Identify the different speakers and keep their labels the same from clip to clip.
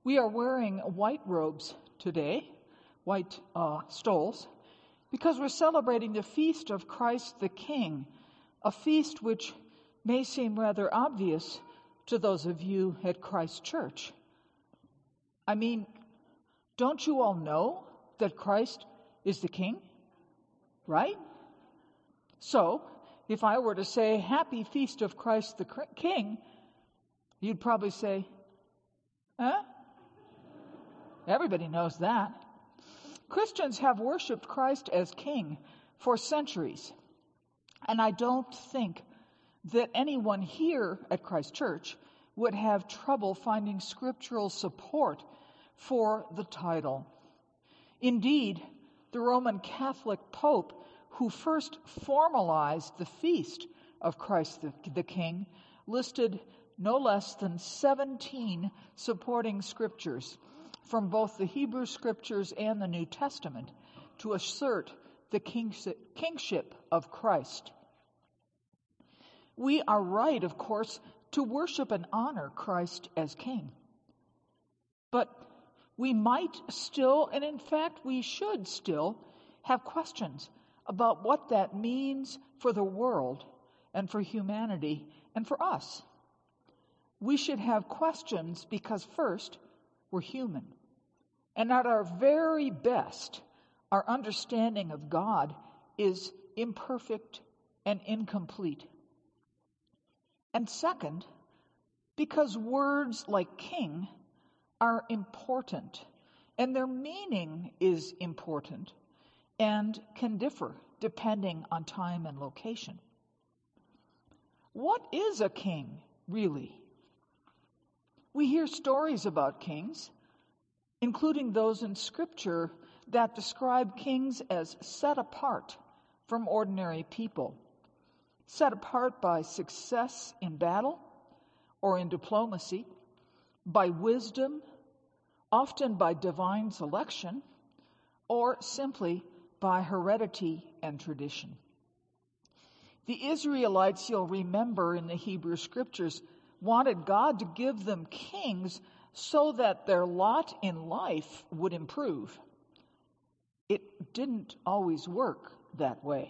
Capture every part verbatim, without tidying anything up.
Speaker 1: We are wearing white robes today, white uh, stoles, because we're celebrating the feast of Christ the King, a feast which may seem rather obvious to those of you at Christ Church. I mean, don't you all know that Christ is the King? Right? So, if I were to say, Happy Feast of Christ the King, you'd probably say, huh? Everybody knows that. Christians have worshiped Christ as King for centuries. And I don't think that anyone here at Christ Church would have trouble finding scriptural support for the title. Indeed, the Roman Catholic Pope, who first formalized the feast of Christ the, the King, listed no less than seventeen supporting scriptures from both the Hebrew Scriptures and the New Testament to assert the kingship of Christ. We are right, of course, to worship and honor Christ as King. But we might still, and in fact we should still, have questions about what that means for the world and for humanity and for us. We should have questions because first, we're human. And at our very best, our understanding of God is imperfect and incomplete. And second, because words like king are important, and their meaning is important, and can differ depending on time and location. What is a king, really? We hear stories about kings, including those in Scripture that describe kings as set apart from ordinary people, set apart by success in battle or in diplomacy, by wisdom, often by divine selection, or simply by heredity and tradition. The Israelites, you'll remember in the Hebrew Scriptures, wanted God to give them kings so that their lot in life would improve. It didn't always work that way.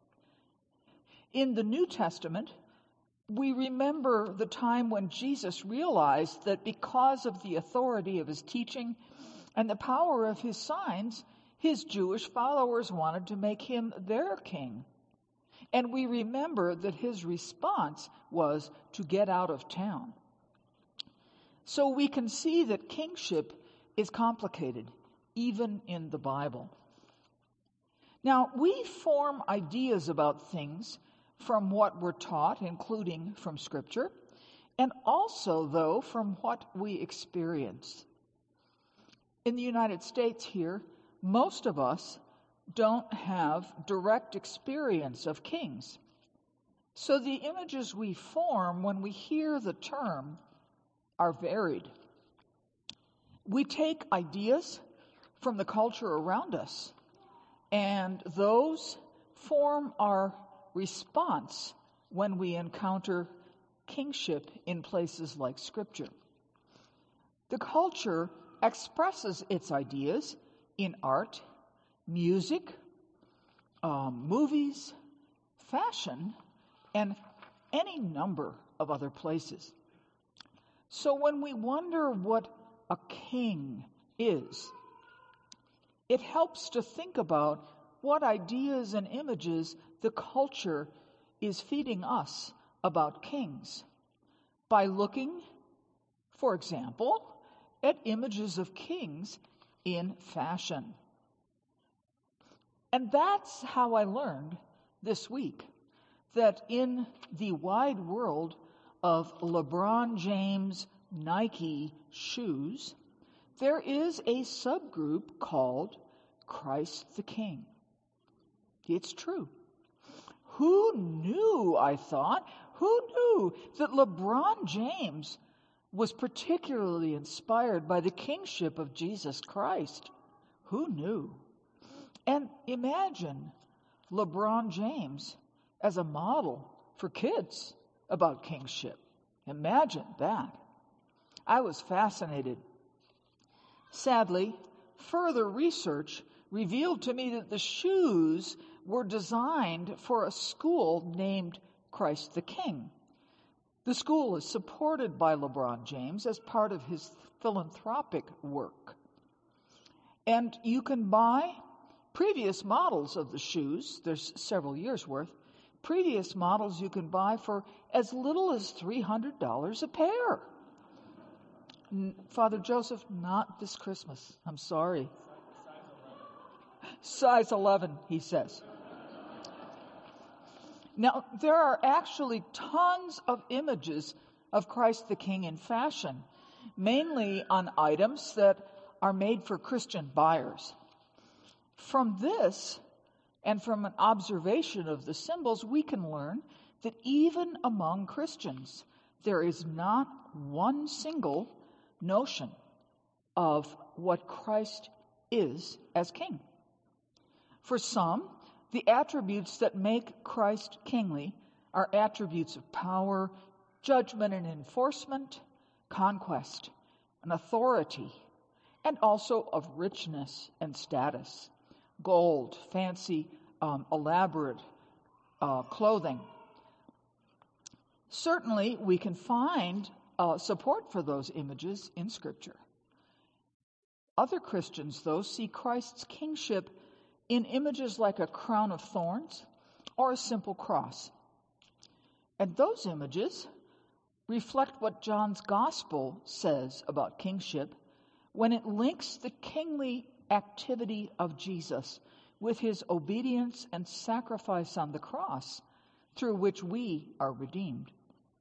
Speaker 1: In the New Testament, we remember the time when Jesus realized that because of the authority of his teaching and the power of his signs, his Jewish followers wanted to make him their king. And we remember that his response was to get out of town. So we can see that kingship is complicated, even in the Bible. Now, we form ideas about things from what we're taught, including from Scripture, and also, though, from what we experience. In the United States here, most of us don't have direct experience of kings. So the images we form when we hear the term are varied. We take ideas from the culture around us, and those form our response when we encounter kingship in places like Scripture. The culture expresses its ideas in art, music, um, movies, fashion, and any number of other places. So when we wonder what a king is, it helps to think about what ideas and images the culture is feeding us about kings by looking, for example, at images of kings in fashion. And that's how I learned this week that in the wide world of LeBron James Nike shoes, there is a subgroup called Christ the King. It's true. Who knew, I thought, who knew that LeBron James was particularly inspired by the kingship of Jesus Christ? Who knew? And imagine LeBron James as a model for kids about kingship. Imagine that. I was fascinated. Sadly, further research revealed to me that the shoes were designed for a school named Christ the King. The school is supported by LeBron James as part of his philanthropic work. And you can buy previous models of the shoes, there's several years worth, previous models you can buy for as little as three hundred dollars a pair. Father Joseph, not this Christmas. I'm sorry. Size eleven, he says. Now, there are actually tons of images of Christ the King in fashion, mainly on items that are made for Christian buyers. From this, and from an observation of the symbols, we can learn that even among Christians, there is not one single notion of what Christ is as King. For some, the attributes that make Christ kingly are attributes of power, judgment and enforcement, conquest and authority, and also of richness and status, gold, fancy, um, elaborate uh, clothing. Certainly, we can find uh, support for those images in Scripture. Other Christians, though, see Christ's kingship in images like a crown of thorns or a simple cross. And those images reflect what John's gospel says about kingship when it links the kingly activity of Jesus with his obedience and sacrifice on the cross, through which we are redeemed.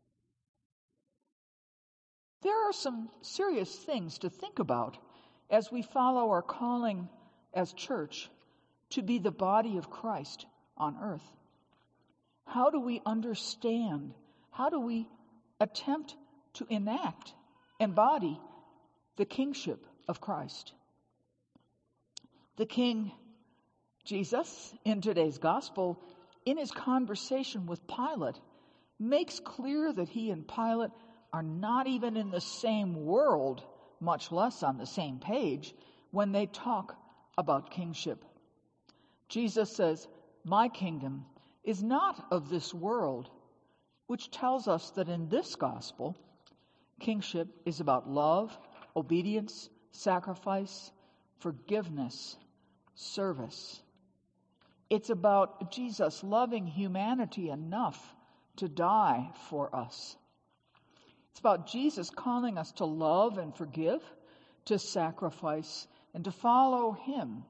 Speaker 1: There are some serious things to think about as we follow our calling as church to be the body of Christ on earth. How do we understand? How do we attempt to enact, embody the kingship of Christ? The King Jesus, in today's gospel, in his conversation with Pilate, makes clear that he and Pilate are not even in the same world, much less on the same page, when they talk about kingship. Jesus says, "My kingdom is not of this world," which tells us that in this gospel, kingship is about love, obedience, sacrifice, forgiveness, service. It's about Jesus loving humanity enough to die for us. It's about Jesus calling us to love and forgive, to sacrifice, and to follow him.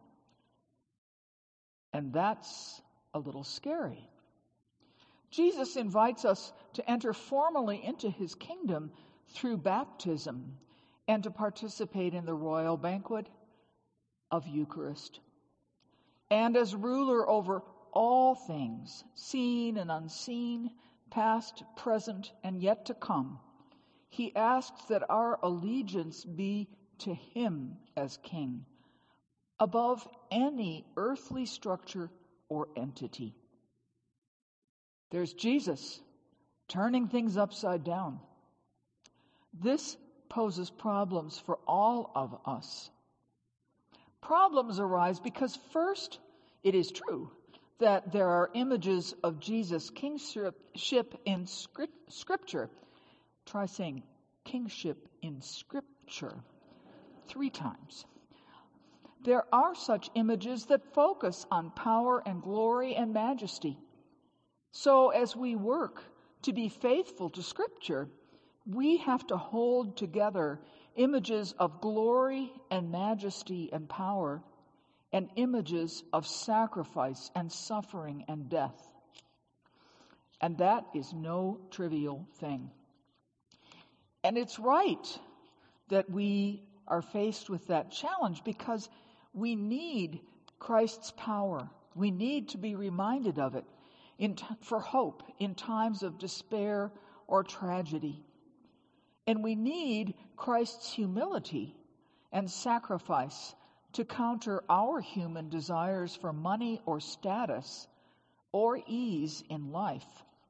Speaker 1: And that's a little scary. Jesus invites us to enter formally into his kingdom through baptism and to participate in the royal banquet of Eucharist. And as ruler over all things, seen and unseen, past, present, and yet to come, he asks that our allegiance be to him as king, above any earthly structure or entity. There's Jesus turning things upside down. This poses problems for all of us. Problems arise because, first, it is true that there are images of Jesus' kingship in Scripture. Try saying kingship in Scripture three times. There are such images that focus on power and glory and majesty. So as we work to be faithful to Scripture, we have to hold together images of glory and majesty and power and images of sacrifice and suffering and death. And that is no trivial thing. And it's right that we are faced with that challenge because we need Christ's power. We need to be reminded of it in t- for hope in times of despair or tragedy. And we need Christ's humility and sacrifice to counter our human desires for money or status or ease in life.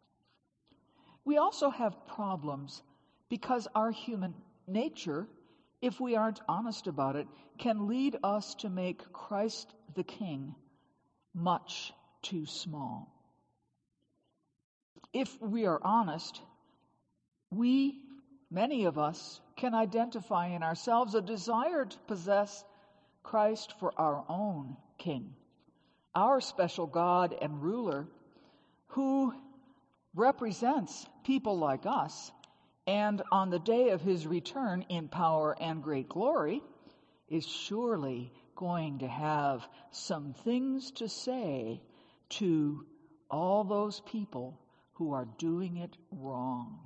Speaker 1: We also have problems because our human nature if we aren't honest about it, can lead us to make Christ the King much too small. If we are honest, we, many of us, can identify in ourselves a desire to possess Christ for our own King, our special God and ruler, who represents people like us, and on the day of his return in power and great glory, is surely going to have some things to say to all those people who are doing it wrong.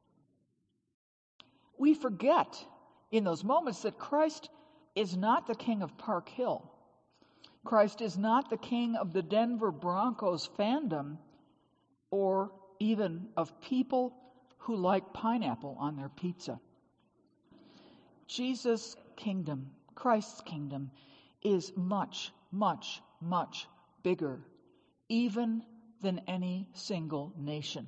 Speaker 1: We forget in those moments that Christ is not the king of Park Hill. Christ is not the king of the Denver Broncos fandom, or even of people who like pineapple on their pizza. Jesus' kingdom, Christ's kingdom, is much, much, much bigger, even than any single nation.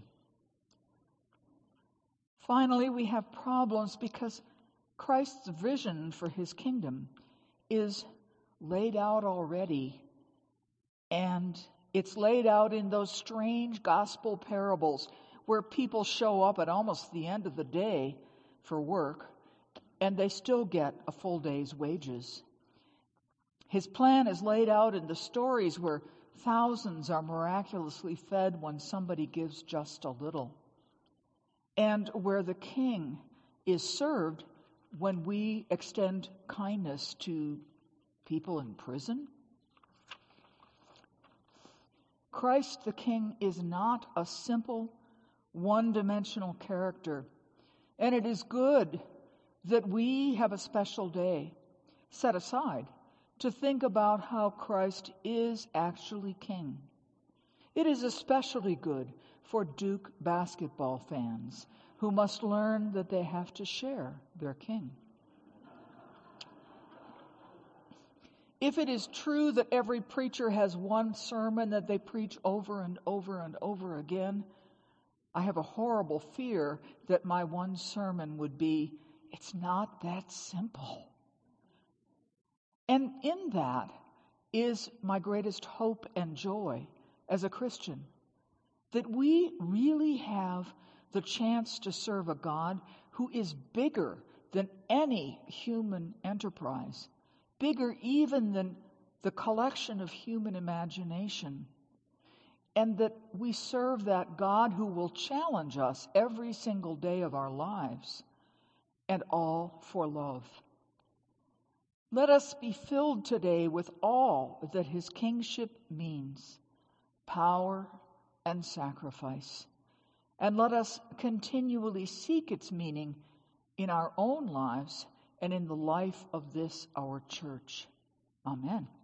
Speaker 1: Finally, we have problems because Christ's vision for his kingdom is laid out already, and it's laid out in those strange gospel parables where people show up at almost the end of the day for work, and they still get a full day's wages. His plan is laid out in the stories where thousands are miraculously fed when somebody gives just a little, and where the king is served when we extend kindness to people in prison. Christ the King is not a simple, one-dimensional character, and it is good that we have a special day set aside to think about how Christ is actually king. It is especially good for Duke basketball fans who must learn that they have to share their king. If it is true that every preacher has one sermon that they preach over and over and over again, I have a horrible fear that my one sermon would be, it's not that simple. And in that is my greatest hope and joy as a Christian, that we really have the chance to serve a God who is bigger than any human enterprise, bigger even than the collection of human imagination, and that we serve that God who will challenge us every single day of our lives, and all for love. Let us be filled today with all that his kingship means, power and sacrifice, and let us continually seek its meaning in our own lives and in the life of this, our church. Amen.